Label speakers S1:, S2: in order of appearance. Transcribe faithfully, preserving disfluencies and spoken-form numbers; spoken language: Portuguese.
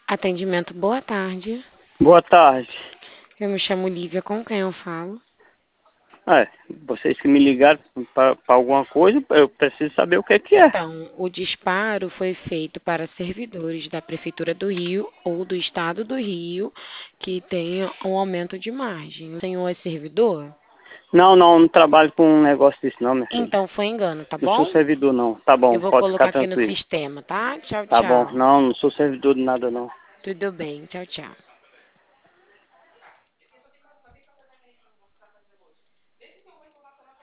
S1: Atendimento, boa tarde.
S2: Boa tarde.
S1: Eu me chamo Lívia, com quem eu falo?
S2: É, vocês que me ligaram para alguma coisa, eu preciso saber o que é que é.
S1: Então, o disparo foi feito para servidores da Prefeitura do Rio ou do Estado do Rio que tenham um aumento de margem. O senhor é servidor?
S2: Não, não, não trabalho com um negócio desse não, minha filha.
S1: Então, foi engano, tá
S2: Não sou
S1: bom?
S2: servidor não. Tá
S1: Eu
S2: bom,
S1: vou
S2: pode ficar
S1: colocar aqui no
S2: tranquilo.
S1: sistema, tá? Tchau,
S2: Tá bom.
S1: tchau.
S2: Não, não sou servidor de nada não.
S1: Tudo bem, tchau, tchau.